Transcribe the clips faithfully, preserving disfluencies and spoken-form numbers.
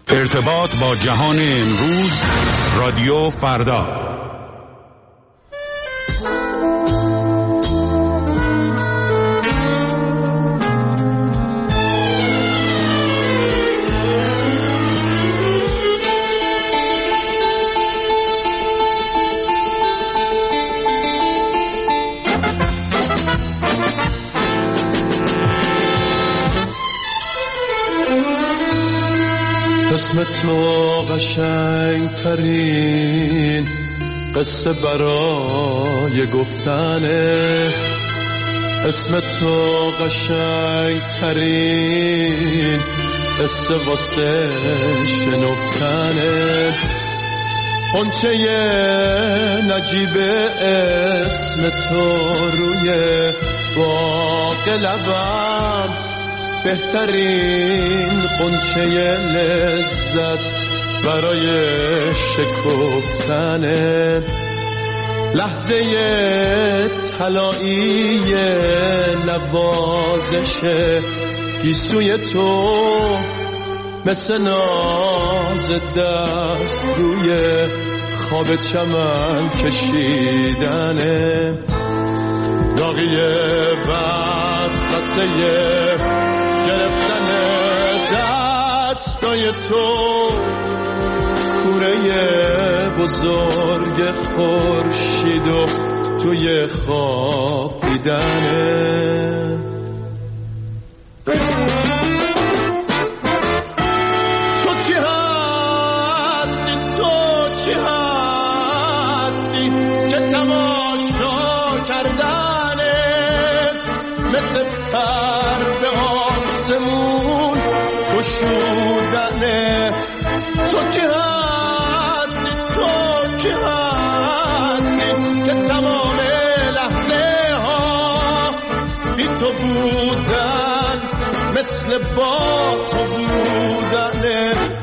ارتباط با جهان امروز، رادیو فردا. اسم تو قشنگ ترین قصه برای گفتنه، اسم تو قشنگ ترین قصه واسه شنفتنه. غنچه نجیب اسم تو روی باغ لبم، بهترین غنچه لذت برای شکفتنه. لحظه طلایی نوازش گیسوی تو، مثل ناز دست روی خواب چمن کشیدنه. داغی وسوسه گرفتن دستای تو، کوره بزرگ خورشید و توی خواب دیدنه. تو چی هستی، تو چی هستی که تماشا کردنت مثل پر به آسمون گشودنه. تو کی هستی، تو کی هستی که تمام لحظه ها بی تو بودن مثل با تو بودنه.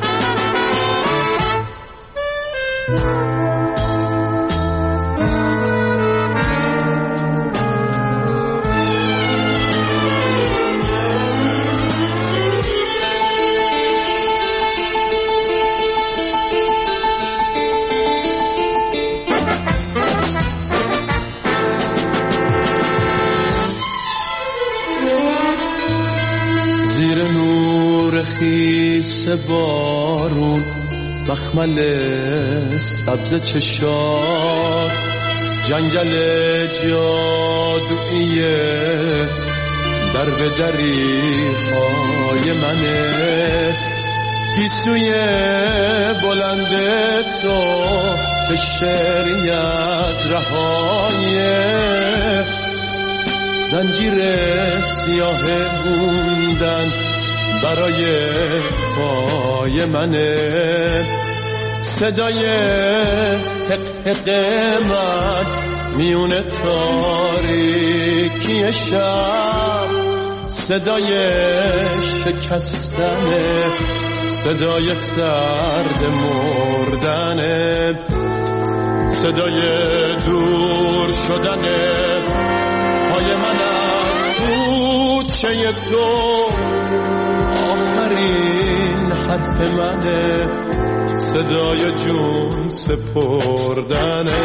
خیس بارون مخمل سبز چشات، جنگل جادویی در به دریهای منه. گیسوی بلند تو که شعری از رهایه، زنجیر سیاه موندن برای پای منه. صدای حق حق من میونه تاریکی شب، صدای شکستنه، صدای سرد مردنه، صدای دور شدنه پای من از کوچه تو. آخرین حرف منه، صدای جون سپردنه.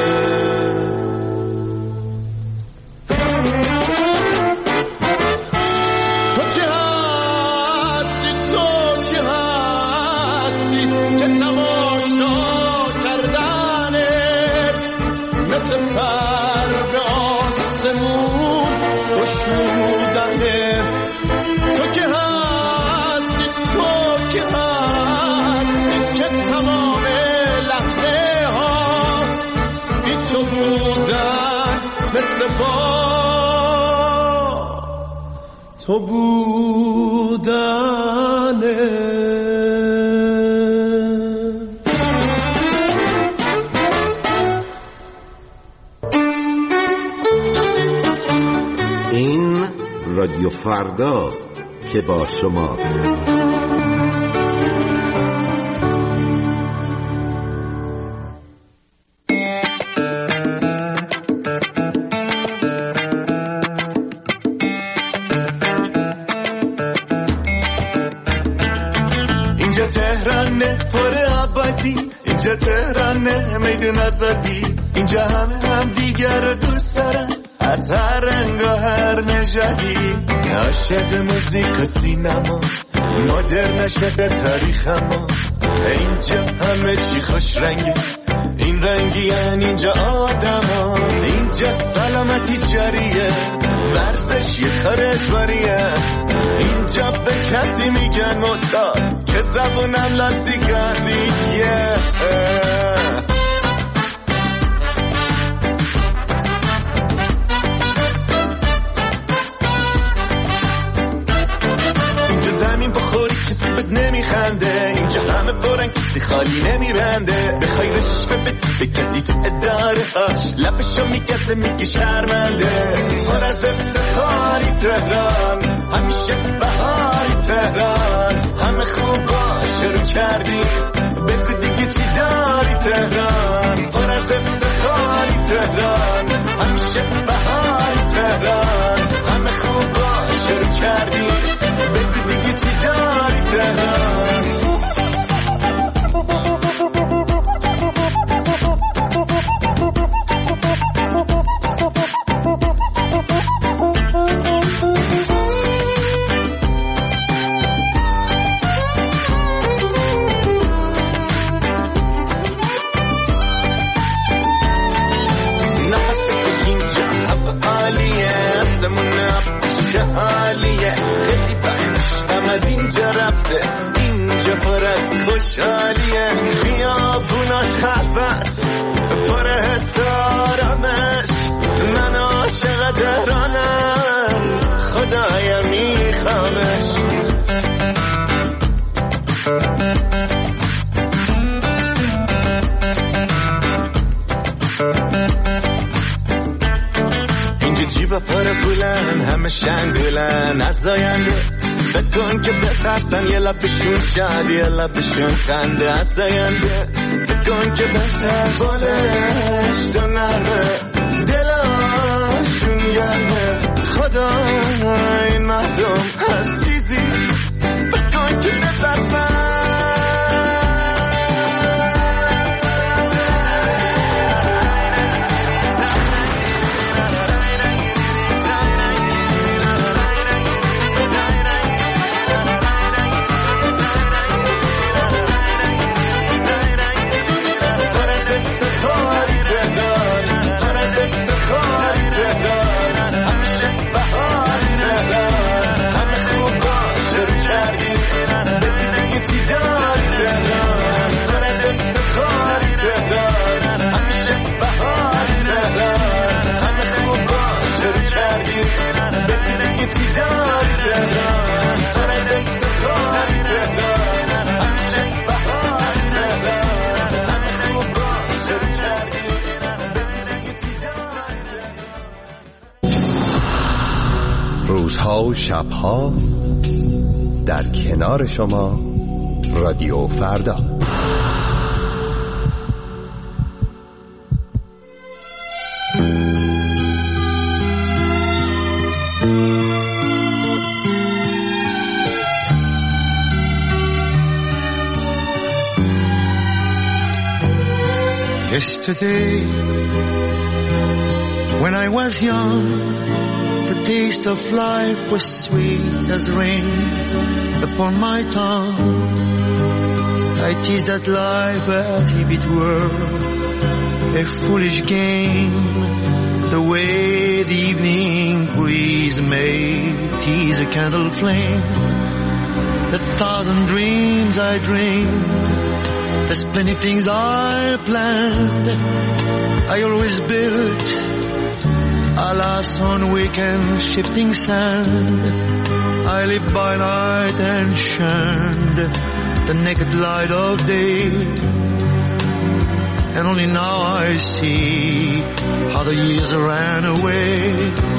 تو چی هستی، تو چی هستی که تماشا کردنت مثل پر به آسمون گشودنه. تو چی هستی، تو چی هستی که تمام لحظه ها بی تو بودن مثل با تو بودنه. این رادیو فرداست که با شماست. اینجا تهرانه پر آبادی، اینجا تهرانه میدون آزادی، اینجا همه هم دیگر رو دوست دارن از هر رنگ و هر نژادی. عاشق موزیک و سینما، مدرن شده تاریخ ما، اینجا همه چی خوش رنگه، این رنگی یعنی اینجا آدم، اینجا سلامتی جاریه، ورزش یه کار اجباریه، اینجا به کسی میگن معتاد که زبونم لاسی کردیه. اینجا زمین بخوری کسی بد نمیخنده، اینجا همه پرن کسی خالی نمیبنده، بخوای رشوه بدی به کسی تو اداره هاش لبشو میکسه میگه شرمنده. پر از افتخاری تهران، همیشه بهاری تهران، همه خوب باشه رو کردی بگو دیگه چی داری تهران. پر از افتخاری تهران، همیشه بهاری تهران، همه خوب باشه رو کردی بگو دیگه چی داری تهران. حالیه خیلی بخشم از اینجا رفته، اینجا پر از خوشحالیه، خیابونا خلوت پر حس آرامش، من عاشق تهرانم خدایا میخوامش. جیبا پر پولن همه شنگولن از آینده، بکن که بترسن یه لبشون شادی یه لبشون خنده از آینده، بکن که بترسنش تو نرمه دلاشون گرمه، خدا این مردم از چیزی بکن که بترسن. روزها و شبها در کنار شما رادیو فردا. Yesterday, when I was young, the taste of life was sweet as rain upon my tongue. I teased at life as if it were a foolish game, the way the evening breeze may tease a candle flame. The thousand dreams I dreamed, there's plenty things I planned, I always built, alas on weekend shifting sand. I lived by night and shunned the naked light of day, and only now I see how the years ran away.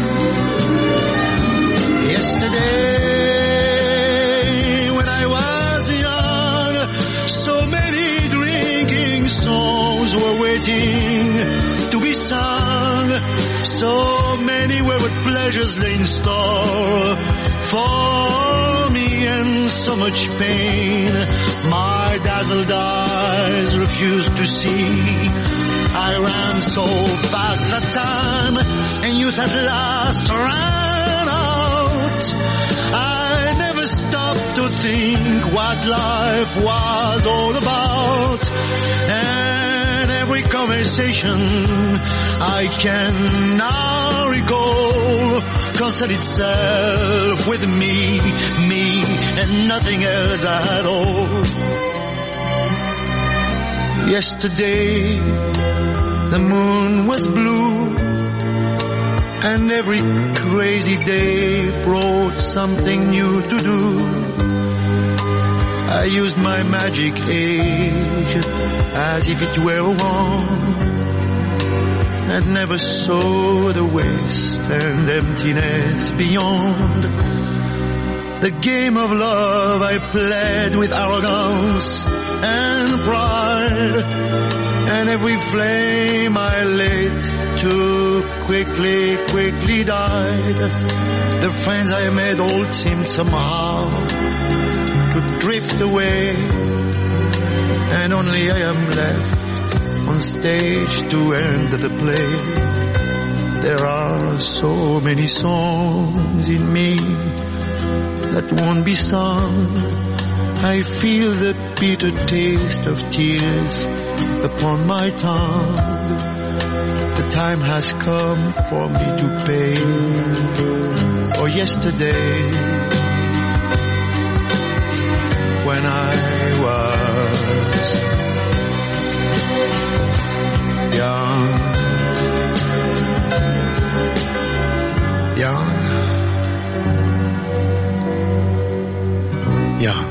Yesterday when I was young, so many drinking songs were waiting to be sung, so many wayward pleasures lay in store for me, and so much pain My dazzled eyes refused to see. I ran so fast that time, and youth at last ran out. I never stopped to think what life was all about. And every conversation I can now recall concerned itself with me, me, and nothing else at all. Yesterday, the moon was blue, and every crazy day brought something new to do. I used my magic age as if it were a wand, and never saw the waste and emptiness beyond. The game of love I played with arrogance and pride, and every flame I lit too quickly, quickly died. The friends I made all seemed somehow to drift away, and only I am left on stage to end the play. There are so many songs in me that won't be sung. I feel the bitter taste of tears upon my tongue. The time has come for me to pay for yesterday, when I was young, young, young.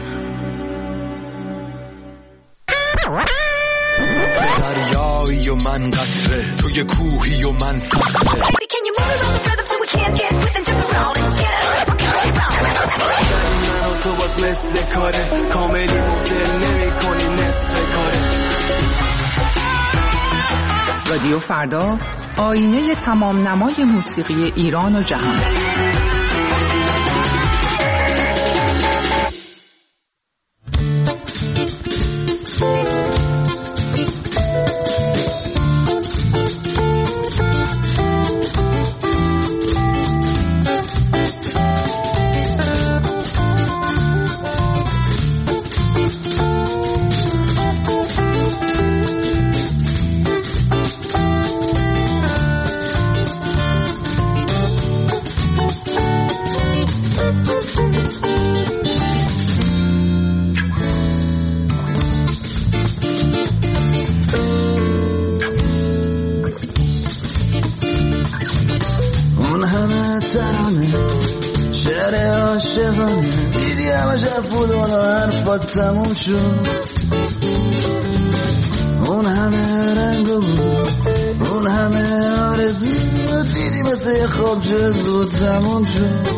دریایی و من قطره، توی کوهی و من صخره. Can you move it on the rhythm so we can't get with and jump around and get it? من و تو باز مثل کاره، کاملی مفدل نمی کنی نصف کاره. رادیو فردا، آینه تمام نمای موسیقی ایران و جهان. تموم شد اون همه رنگ بود، اون همه آرزو دیدی مثل خواب چه زود تموم شد.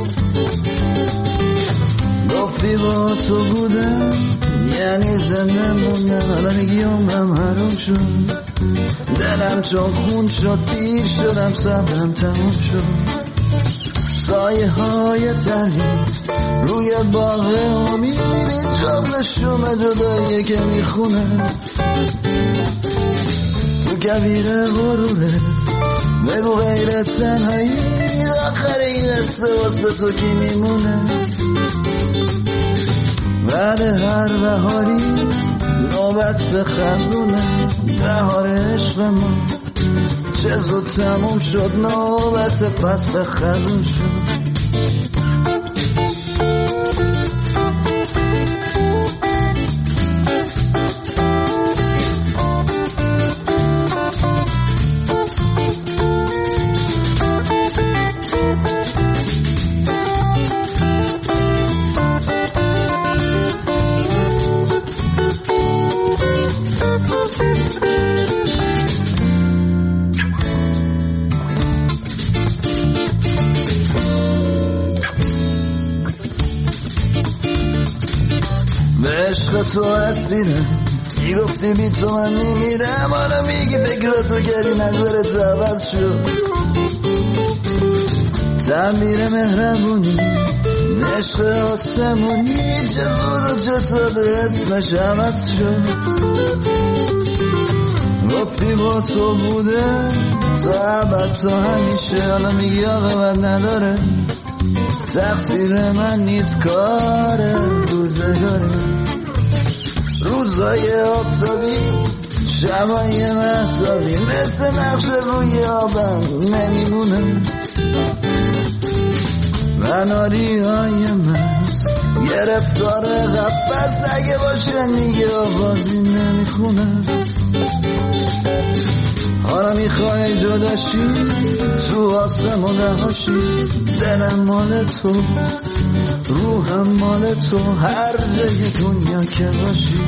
گفتی با تو بودم یعنی زنده موندم، الان میگی عمرم حروم شد. دلم چون خون شد پیر شدم، صبرم تموم شد. سایه های تنی روی باغ امید، جمله شوم جدایی که میخونه تو کبیر غروره. بگو غیر تنهایی آخر این قصه واسه تو کی میمونه. بعد هر بهاری نوبت خزونه، بهار عشق ما چه زود تموم شد، نوبت فصل خزون شد. تو اسیرم میگفتی بی تو من میمیرم، حالا میگی فکراتو کردی نظرت عوض شد. تعبیر مهربونی عشق آسمونی چه زود و چه ساده اسمش عوض شد گفتی با تو بوده تا عبد تا همیشه حالا میگی آقا بد نداره تقصیر من نیست کار روزگاره روزای آفتابی شبای مهتابی مثل نقش روی آبم نمیمونه مناری های مست گرفتار قفص اگه باشه دیگه آوازی نمیخونه حالا میخوای جداشی تو آسمون رهاشی دلم مال تو روحم مال تو هر جای دنیا که باشی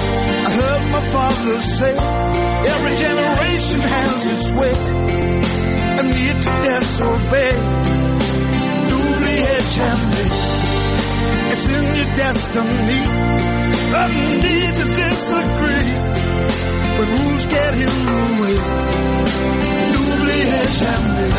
father say every generation has its way. I need to disobey. N'oubliez jamais, it's in your destiny. I need to disagree, but rules get in the way. N'oubliez jamais.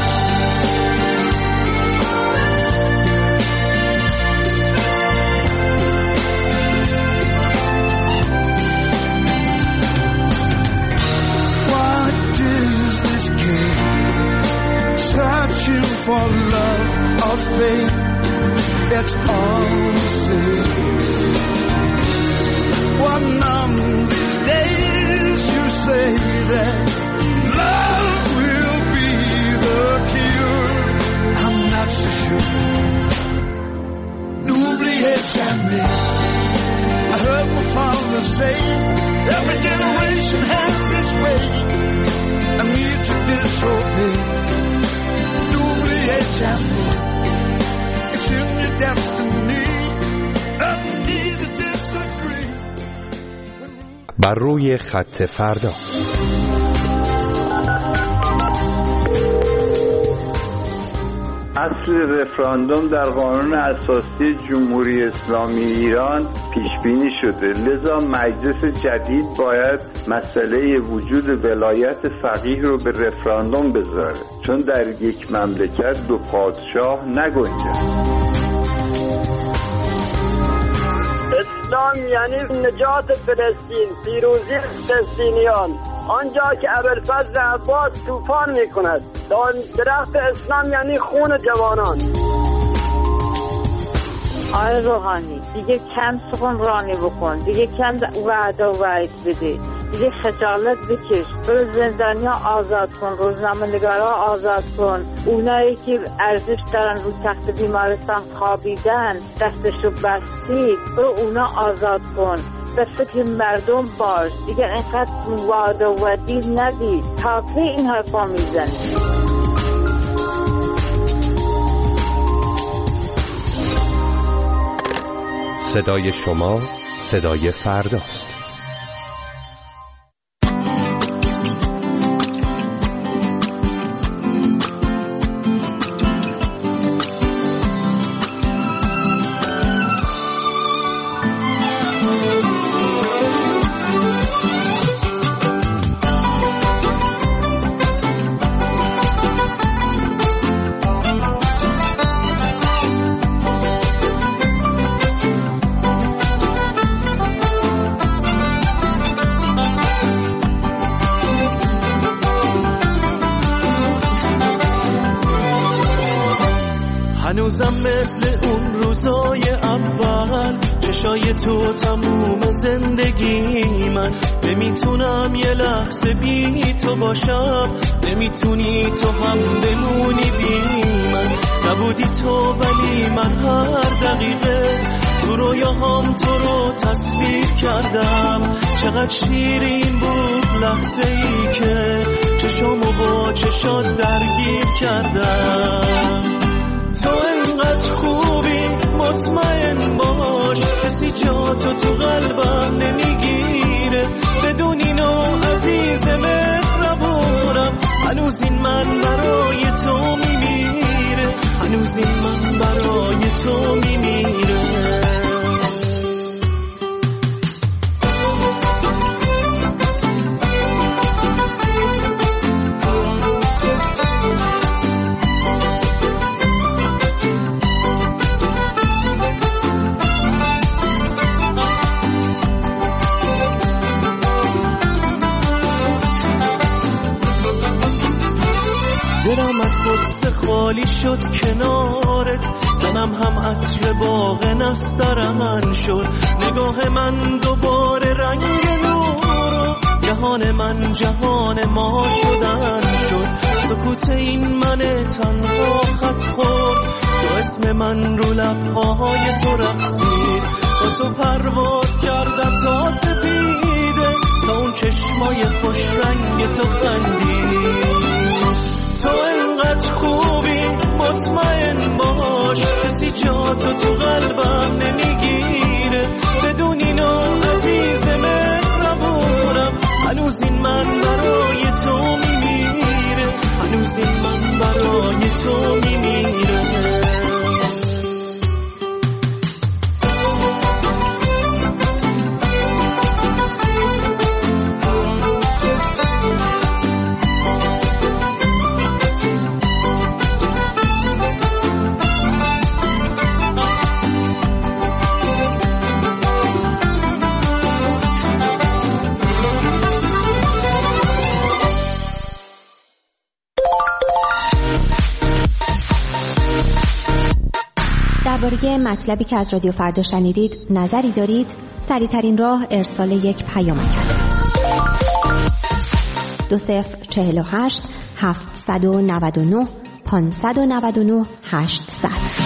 Searching for love or faith, that's all we say. One of these days you say that love will be the cure. I'm not so sure. N'oubliez jamais. I heard my father say, every generation has its way. I need to disobey. It's in your destiny. I need to disagree. بر روی خط فردا. اصل رفراندوم در قانون اساسی جمهوری اسلامی ایران پیش بینی شده، لذا مجلس جدید باید مسئله وجود ولایت فقیه رو به رفراندوم بذاره، چون در یک مملکت دو پادشاه نگنجد. اسلام یعنی نجات فلسطین، پیروزی فلسطینیان. آنجا که ابوالفضل عباس طوفان میکند، درخت اسلام یعنی خون جوانان. آقای روحانی دیگه کم سخنرانی بکن، دیگه کم وعده و وعید بده، دیگه خجالت بکش، برو زندانیا آزاد کن، روزنامه‌نگارا آزاد کن، اونایی که ارزش دارن رو تخت بیمارستان خوابیدن دستشو بستی، برو اونا آزاد کن. به فکر مردم باش، دیگه اینقدر وعده و وعید ندید. تا کی این حرفا میزنی؟ صدای شما صدای فرداست. هنوزم مثل اون روزای اول، چشای تو تموم زندگی من. نمیتونم یه لحظه بی تو باشم، نمیتونی تو هم بمونی بی من. نبودی تو ولی من هر دقیقه تو رویاهام تو رو تصویر کردم. چقدر شیرین بود لحظه ای که چشامو با چشات درگیر کردم. تو انقدر خوبی مطمئن باش، کسی جا تو تو قلبم نمیگیره. بدون اینو عزیز مهربونم، هنوز این من برای تو میمیره، هنوز این من برای تو میمیره. دلم از غصه خالی شد کنارت، تنم هم عطر باغ نسترن شد. نگاه من دوباره رنگ نور، جهان من جهان ما شدن شد. سکوت این من تنها خط خورد، تو اسم من رو لبهای تو رقصید. با تو پرواز کردم تا سپیده، تا اون چشمای خوش رنگ تو خندید. تو انقدر خوبی مطمئن باش، کسی جا تو تو قلبم نمیگیره. بدون اینو عزیز مهربونم، هنوز این من برای تو میمیره، هنوز این من برای تو میمیرم. درباره مطلبی که از رادیو فردا شنیدید نظری دارید؟ سریع‌ترین راه ارسال یک پیامک است. دو صفر چهل و هشت هفتصد و نود و نه پانصد و نود و نه هشتصد.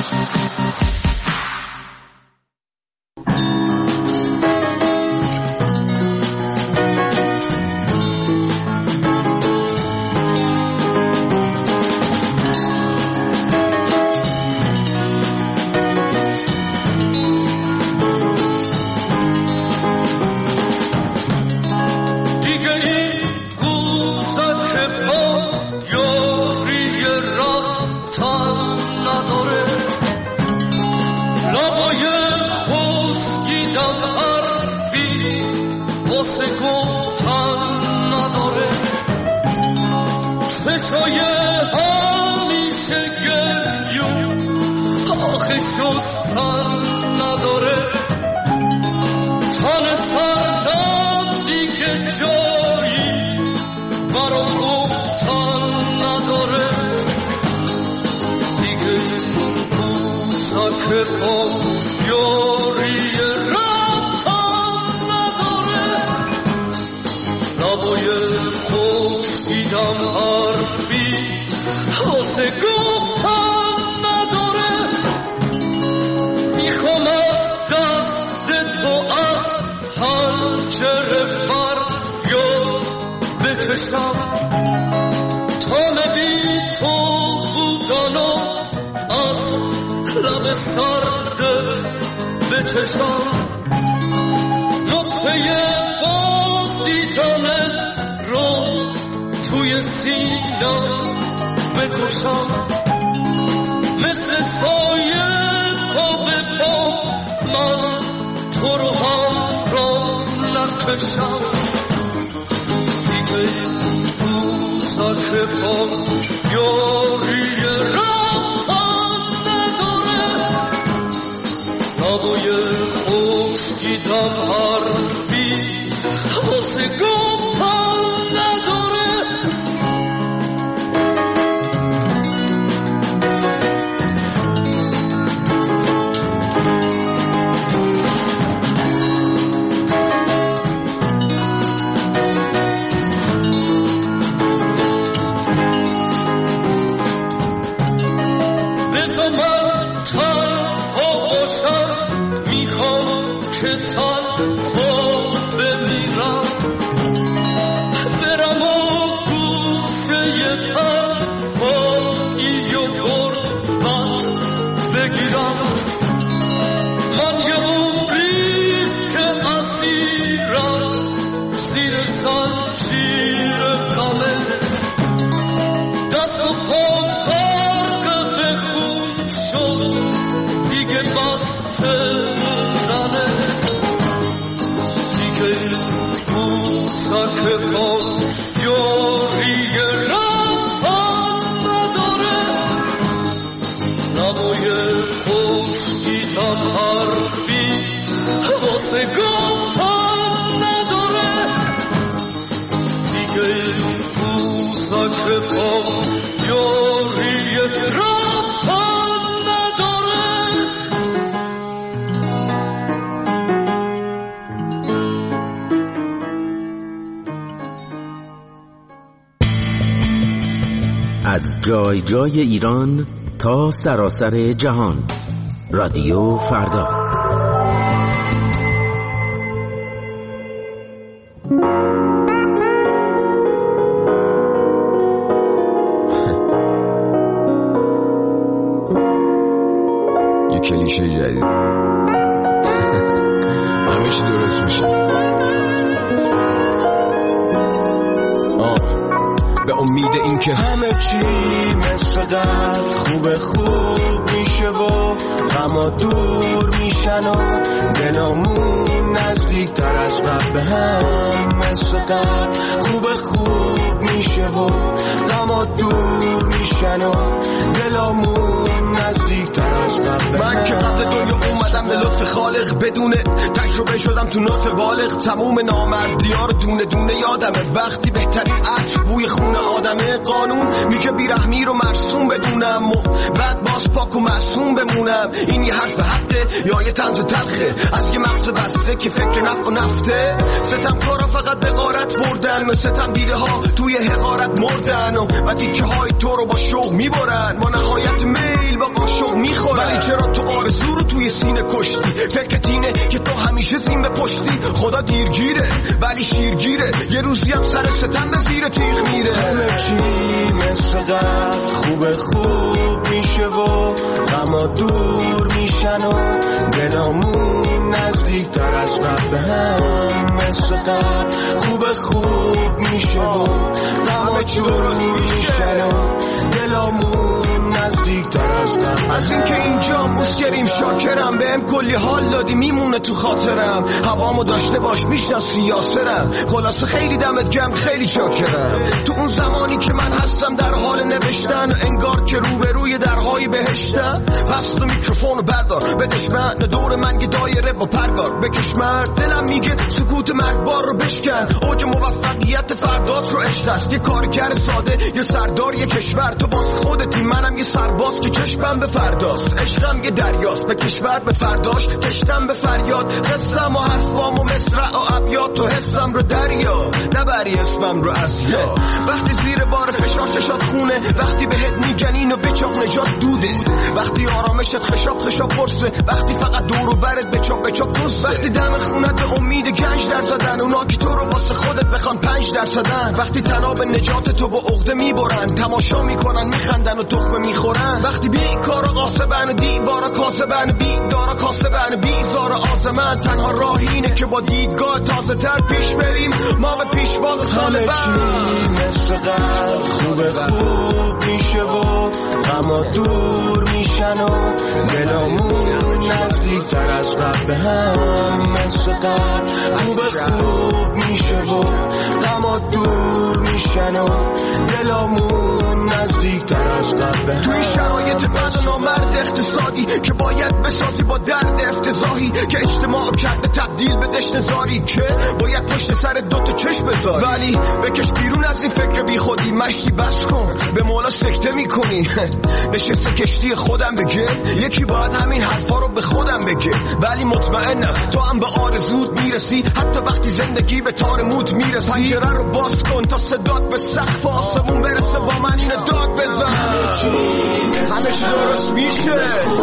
از جای جای ایران تا سراسر جهان، رادیو فردا. یه کلیشه جدید همه چی درست میشه. امید این که همه چی مثل قبل خوب خوب میشه و غما دور میشن و دلامون نزدیک تر از قبل به هم مثل قبل خوب خوب میشه و غما دور میشن و دلامون نزدیک تر از قبل. من که قبل دنیا اومدم به لطف خالق بدون تجربه شدم تو نطف بالغ. تموم نامردیار دونه دونه یادمه وقتی بهترین عطر بوی خون آدمه. قانون میگه بیرحمی رو مرسوم بدونم و بعد باز پاک و معصوم بمونم. این یه حرف حقه یا یه طنز تلخه از یه مغز بسته که فکر نفع و نفته. ستم کارا فقط به غارت بردن و ستم دیده ها توی حقارت مردن و و تیکه های تو رو با شوق میبرن. با نهایت میل با قاشق میخورن. ولی چرا تو آرزو رو توی سینه کشتی؟ فکرت اینه که تو همیشه زین به پشتی. خدا دیرگیره ولی شیرگیره. یه روزی هم سر ستم به زیر تیغ میره. همه چی مثل قبل خوب خوب میشه و غما دور میشن و دلامون نزدیک تر از قبل به هم مثل قبل خوب خوب میشه و غما دور میشن و دلامون نزدیک تر از قبل. از این که اینجا مسکریم شاکرم بهم کلی حال دادی میمونه تو خاطرم. هوامو داشته باش میشناسی یاسرم. خلاصه خیلی دمت گرم خیلی شاکرم. تو اون زمانی که من هستم در حال نوشتن انگار که روبروی درهای بهشتم. پس تو میکروفونو بردار بدش من دور من که دایره با پرگار بکش مرد. دلم میگه سکوت مرگبار رو بشکن. اوج موفقیت فردات رو عشق است. یه کارگر ساده یه سردار یه کشور. تو باز خودتی منم یه سرباز که چشمم به فرداست. عشقم یه دریاست به کشور به فرداش کشتم به فریاد. قصم و حرفام و مصرع و ابیات تو حسم رو دریا نبری اسمم رو از یا. وقتی زیر بار فشار چشات خونه وقتی بهت میگن اینو بچاق نجات دوده. وقتی آرامشت خشاب خشاب پرسه وقتی فقط دور و برت بچاق بچاق توسه. وقتی دم خونت امید گنج در زدن اونا که تو رو واسه خودت بخوان پنج درصدن. وقتی تناب نجات تو با عقده میبرن تماشا میکنن میخندن و تخمه میخورن. وقتی بی کارا قاسبن و دیوارا کاسبن بی دارا کاسبن بیزار آزمن. تنها راه اینه که با دیدگاه تازه تر پیش بریم ما به پیشواز سال بعد. مثل قبل خوب خوب میشه و غما دور میشن و دلامون نزدیک تر از قبل به هم مثل قبل خوب خوب میشه و غما دور میشن و دلامون نزدیک تر از قبل به هم. توی شرایط بد و نامرد اقتصادی که باید بسازی با درد افتضاحی که اجتماع کرده تبدیل به دشنزاری که باید پشت سر دوتا چشم بذاری. ولی بکش بیرون از این فکر بی خودی مشتی بس کن به مولا سکته میکنی. نشسته کشتی خودم بگه یکی باید همین حرفا رو به خودم بگه. ولی مطمئنم تو هم به آرزوت میرسی حتی وقتی زندگی به تار موت میرسی. پنجره رو باز کن تا صدات به سقف آسمون برسه با من اینو داد بزن. همه چی درست میشه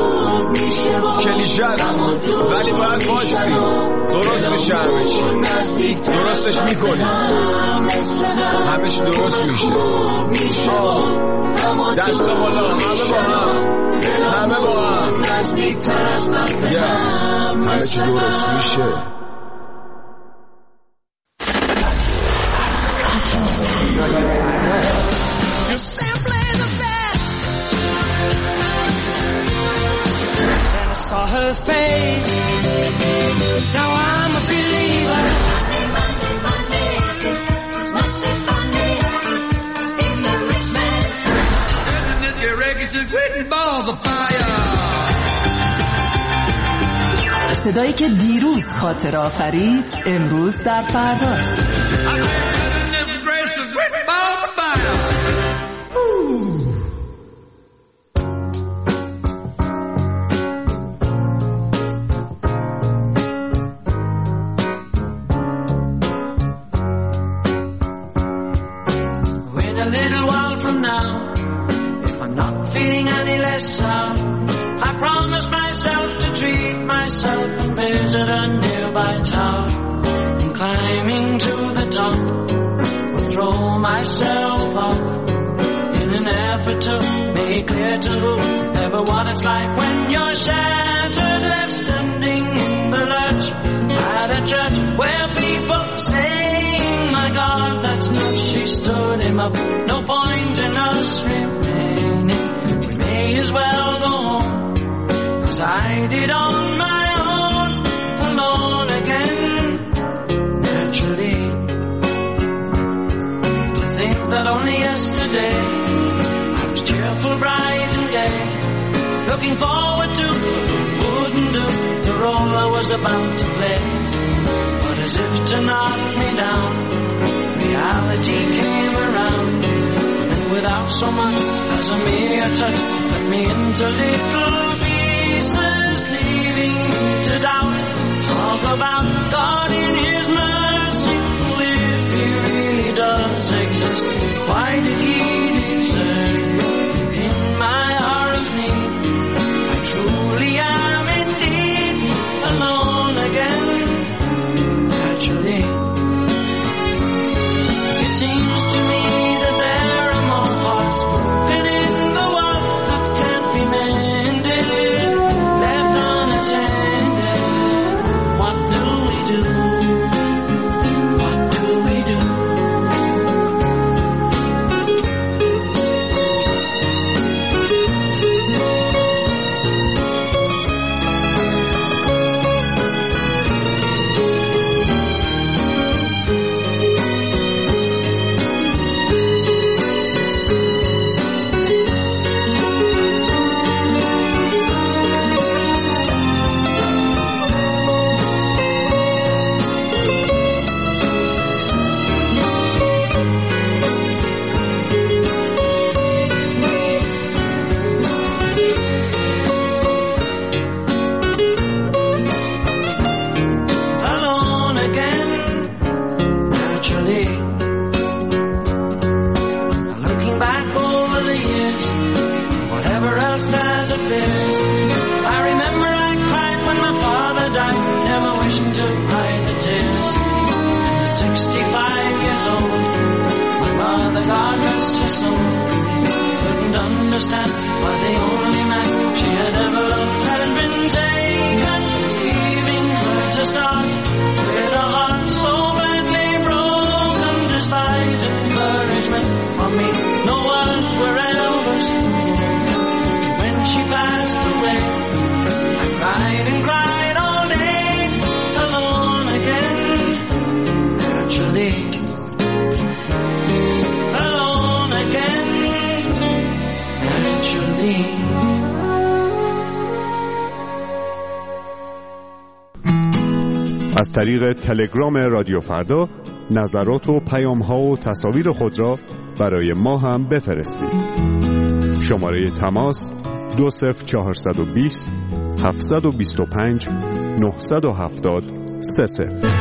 کلیشه ولی باید باشی درست میشه. همه چی درستش میکنی همه چی درست میشه. دست بالا همه با هم همه با هم همه چی درست میشه. Saw her face. Now I'm a believer. Monday, Monday, must be Monday in the rich man's. Goodness, your records are written balls of fire. صدایی که دیروز خاطر آفرید امروز در فرداست. No 'cause I did on my own, alone again. Naturally, to think that only yesterday I was cheerful, bright and gay, looking forward to wouldn't do the role I was about to play. But as if to knock me down, reality came around, and without so much as a mere touch, cut me into little pieces, leaving me to doubt. Talk about God in His mercy, if He really does exist, why did He desert me in my hour of need? I truly am indeed alone again. Naturally, it seems to me that there are more hearts broken in the world that can't be mended, left unattended. What do we do? What do we do? Alone again, naturally. Looking back over the years, whatever else that appears, I remember I cried when my father died, never wishing to hide the tears. And at sixty-five years old, my mother, God rest her soul, couldn't understand why the only man she had ever loved had been taken, leaving her to start with a heart so badly broken. Despite encouragement from me, no words were ever spoken. When she passed away, I cried and cried all day, alone again. Naturally, alone again. Naturally. از طریق تلگرام رادیو فردا نظرات و پیام‌ها و تصاویر خود را برای ما هم بفرستید. شماره تماس دو صفر چهارصد و بیست هفتصد و بیست و پنج نهصد و هفتاد سه صفر.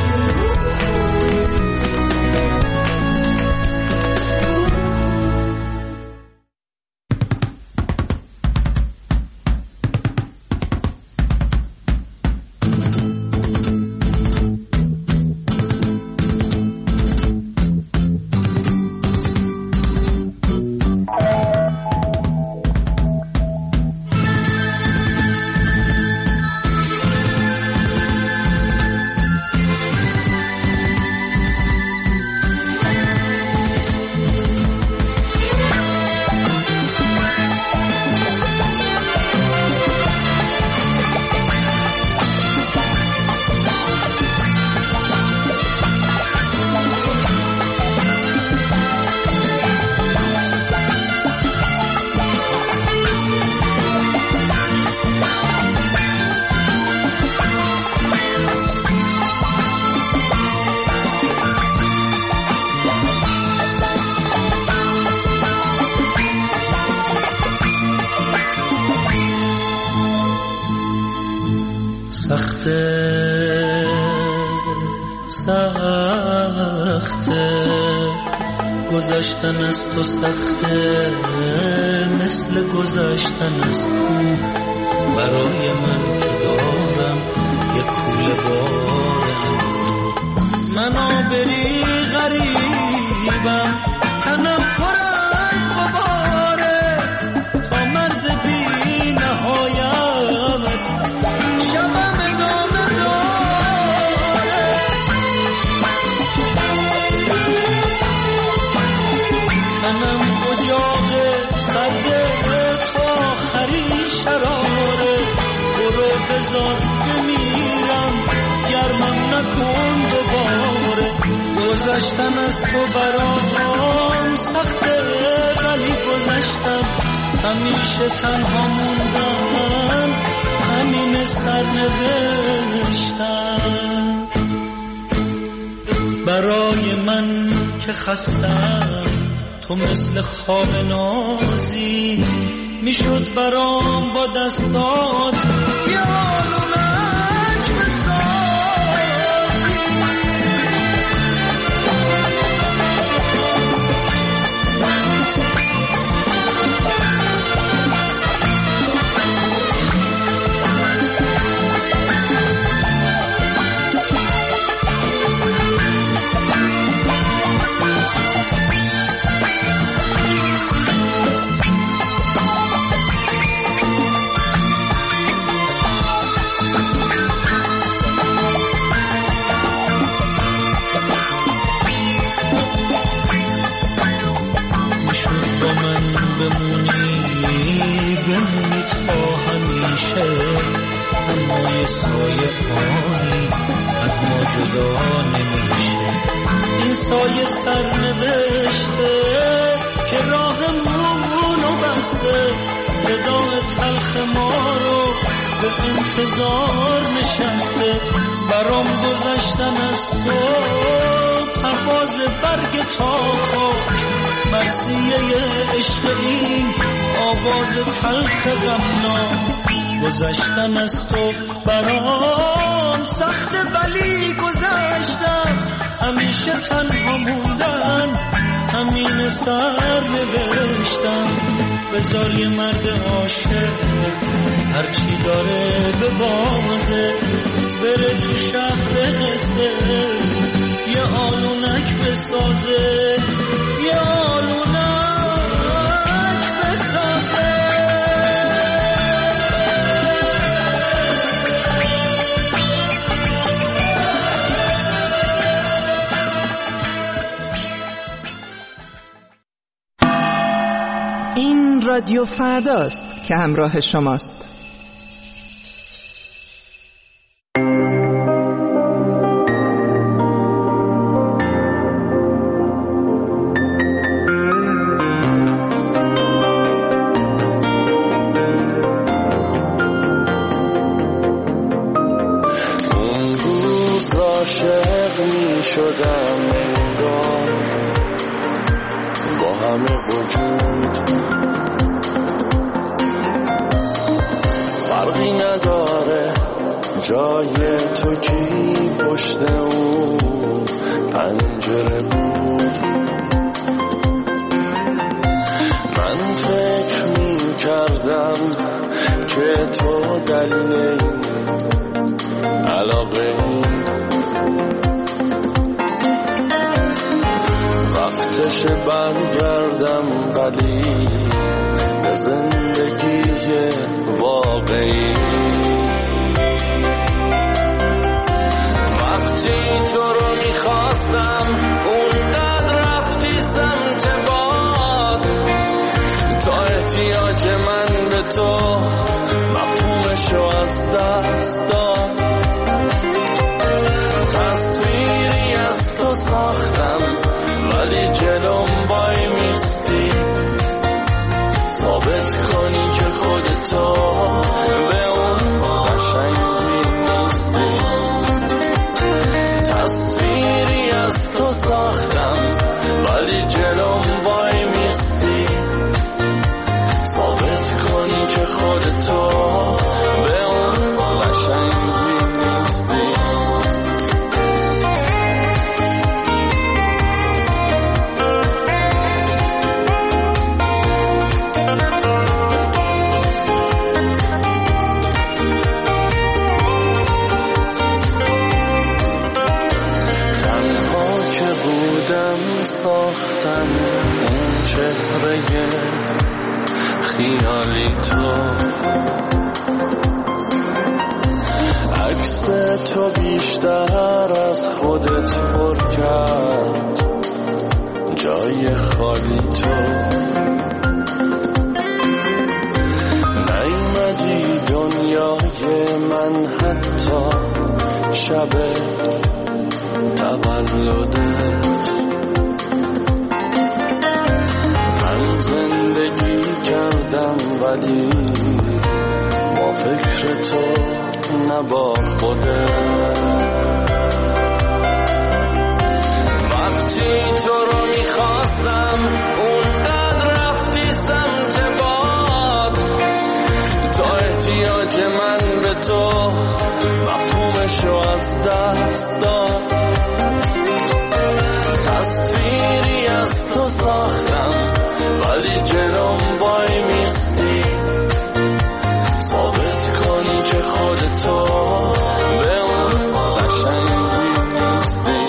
سخته سخته گذشتن از تو سخته مثل گذشتن از تو برای من که دارم یک کوله بارم منو بری غریبم تنم پر از غباره تا مرز بی نهایت شبم ادامه داره تنم اجاق سرد تو آخری شراره گذشتن از تو برام سخته، ولی گذشتم. همیشه تنها موندن، همین سرنوشتم. برای من که خستم تو مثل خواب نازی، میشد برام با دستات یالونک بسازی. سایه آنی از ما جدا نمیشه. این سایه سر نوشته که راهمونو بسته، وداع تلخ ما رو به انتظار نشسته. برام گذشتن از تو پرواز برگ تا خاک، مرثیه عشق این آواز تلخ غمناک. گذشتن از تو برام سخته، ولی گذشتم. همیشه تنها موندن، همین سر نوشتم. بذار یه مرد عاشق هرچی داره به بازه، بره تو شهر قصه یه آلونک بسازه، یه آلونک بسازه. این رادیو فرداست که همراه شماست. اون روز عاشق می شدم انگار با همه وجود، فرقی نداره جای تو کی پشت اون پنجره بود. من فکر می کردم که تو دلیل این علاقه وقتش برگردم، ولی به زندگی واقعی. وقتی تو رو میخواستم اونقدر رفتی سمت باد، تا احتیاج من به تو مفهومشو از دست داد. تصویری از تو ساختم، ولی جلوم وای میستی، ثابت کنی که خودتو به اون قشنگی نیستی. تصویری از تو ساختم، ولی جلوم وای میستی، ثابت کنی که خودتو به اون قشنگی نیستی. ساختم اون چهره خیالی تو، عکس تو بیشتر از خودت پر کرد جای خالی تو. نیومدی دنیای من حتی شب تولدت. من زندگی کردم ولی با فکر تو نه با خودت. وقتی تو رو میخواستم اونقدر رفتی سمت باد، تا احتیاج من به تو مفهومشو از دست داد. تصویری از تو ساختم ولی جلوم وای میستی، ثابت کنی که خودتو به اون قشنگی نیستی.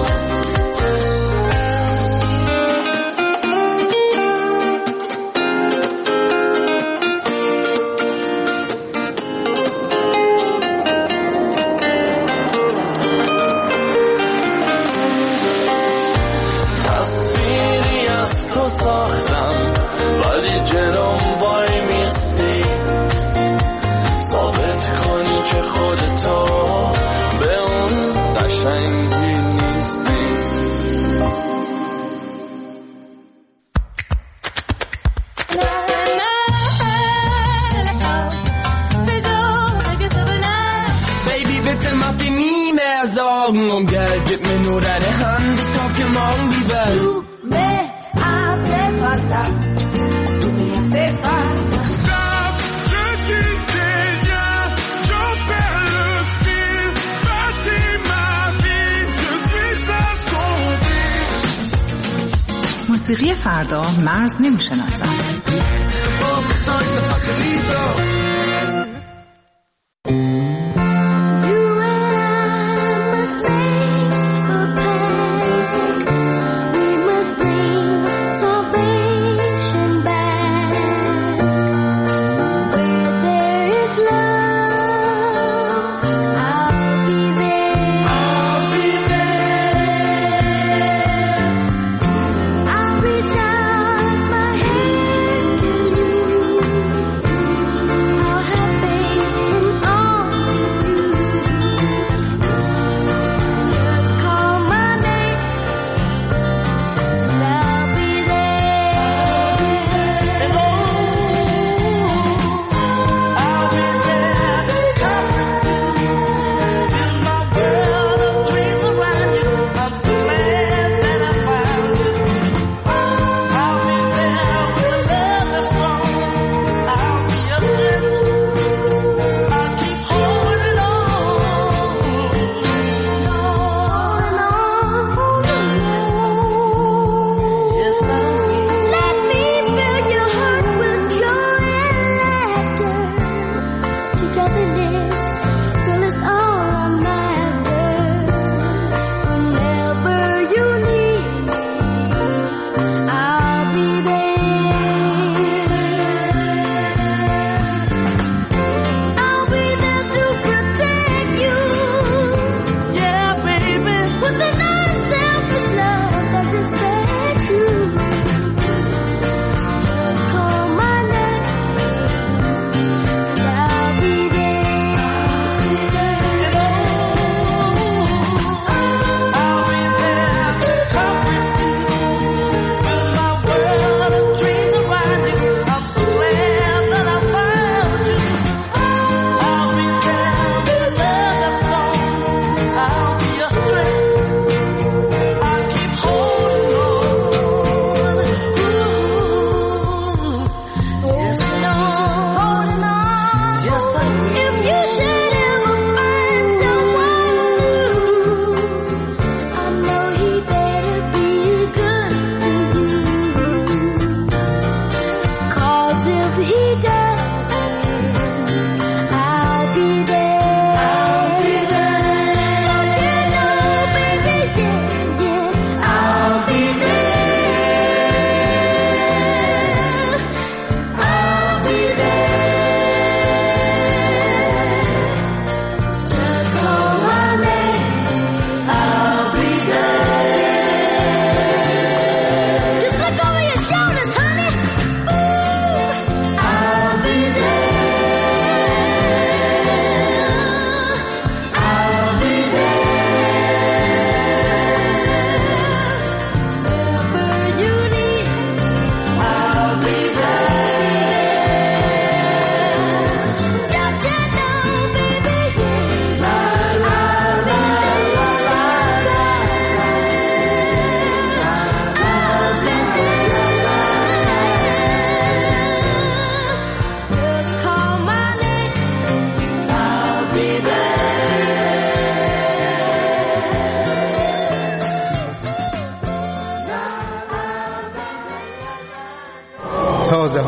تصویری از تو ساختم ولی جلوم وای میستی، ثابت کنی که خودتو به اون قشنگی نیستی. Baby, bitte mach dir nie mehr Sorgen um Geld, gib mir nur deine Hand, ich kauf dir morgen die Welt. Du me hace falta, du me hace falta. Stop, je disais rien, j'en perds le fil, bâtis ma vie, je suis à son fil. موسیقی فردا مرز نمیشناسد.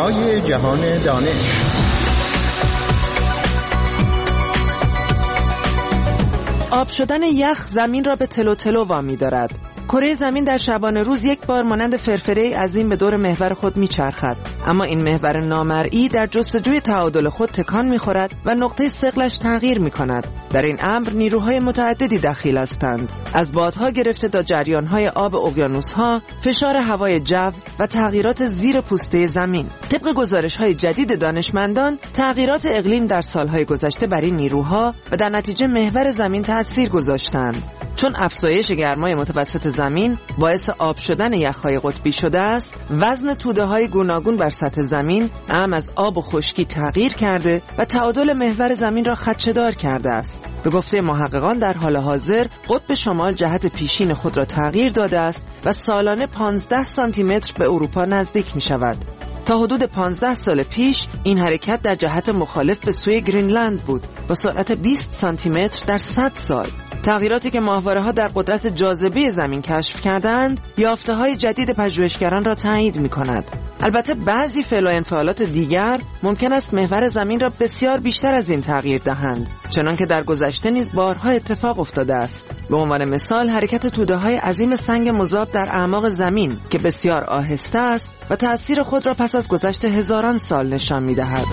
های جهان دانش. آب شدن یخ زمین را به تلو تلو وامی دارد. کره زمین در شبانه روز یک بار مانند فرفره عظیم به دور محور خود میچرخد، اما این محور نامرئی در جستجوی تعادل خود تکان میخورد و نقطه ثقلش تغییر میکند. در این امر نیروهای متعددی دخیل هستند، از بادها گرفته تا جریانهای آب اقیانوسها، فشار هوای جو و تغییرات زیر پوسته زمین. طبق گزارش‌های جدید دانشمندان، تغییرات اقلیم در سالهای گذشته بر این نیروها و در نتیجه محور زمین تأثیر گذاشتند. چون افزایش گرمای متوسط زمین باعث آب شدن یخ‌های قطبی شده است، وزن توده‌های گوناگون بر سطح زمین اعم از آب و خشکی تغییر کرده و تعادل محور زمین را خدشه‌دار کرده است. به گفته محققان در حال حاضر قطب شمال جهت پیشین خود را تغییر داده است و سالانه پانزده سانتی متر به اروپا نزدیک می شود. تا حدود پانزده سال پیش این حرکت در جهت مخالف به سوی گرینلند بود با سرعت بیست سانتی متر در صد سال. تغییراتی که ماهواره‌ها در قدرت جاذبه زمین کشف کردند، یافته‌های جدید پژوهشگران را تایید می‌کند. البته بعضی فعل و انفعالات دیگر ممکن است محور زمین را بسیار بیشتر از این تغییر دهند، چنانکه در گذشته نیز بارها اتفاق افتاده است. به عنوان مثال حرکت توده‌های عظیم سنگ مذاب در اعماق زمین که بسیار آهسته است و تأثیر خود را پس از گذشت هزاران سال نشان می‌دهد.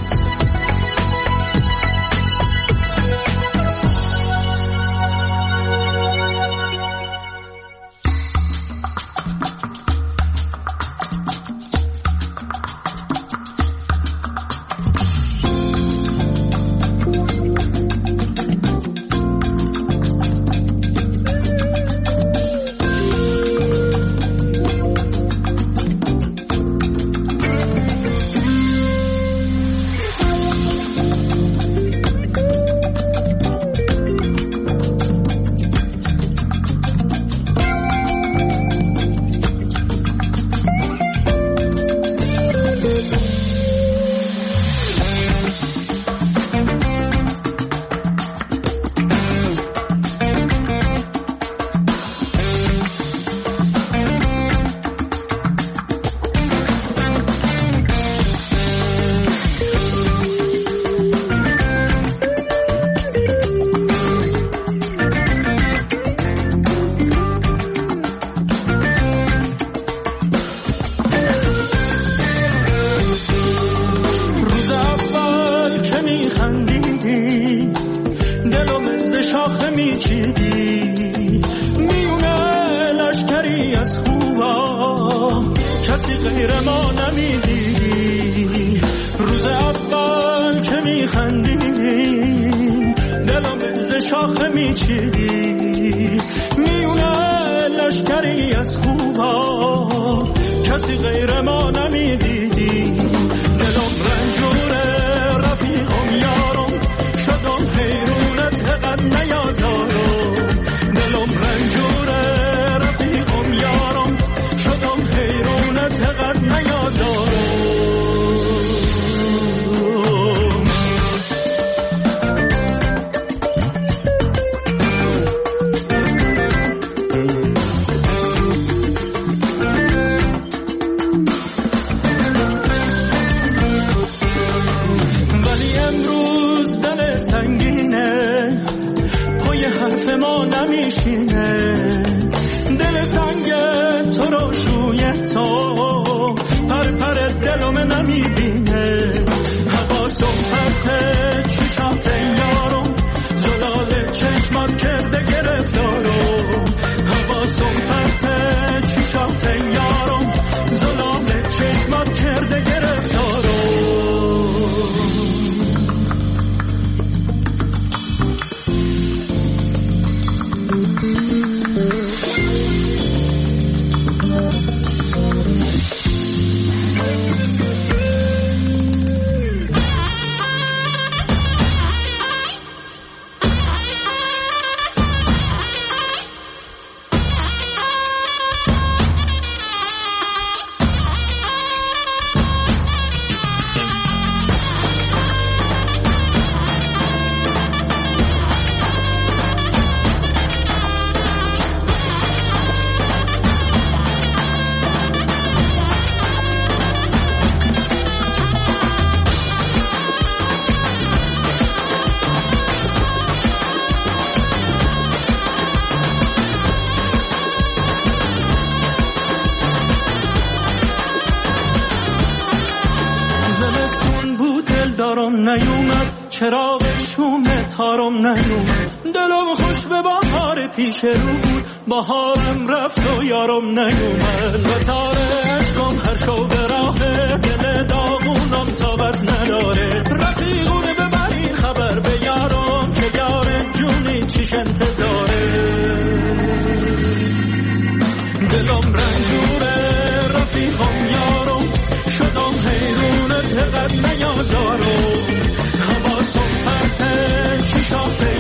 نیومد، چراغ شوم تارم نیومد. دلم خوش به بهار پیش رو بود، بهارم رفت و یارم نیومد. و تاره عشقم هر شو به راه دل داغونم تابت نداره. رفیقونه ببرین خبر به یارم که یار جونی چیش انتظاره. دلم رنجوره رفیقم یارم، شدم حیرونت قد نیازارم. حواسم پرته چی شاته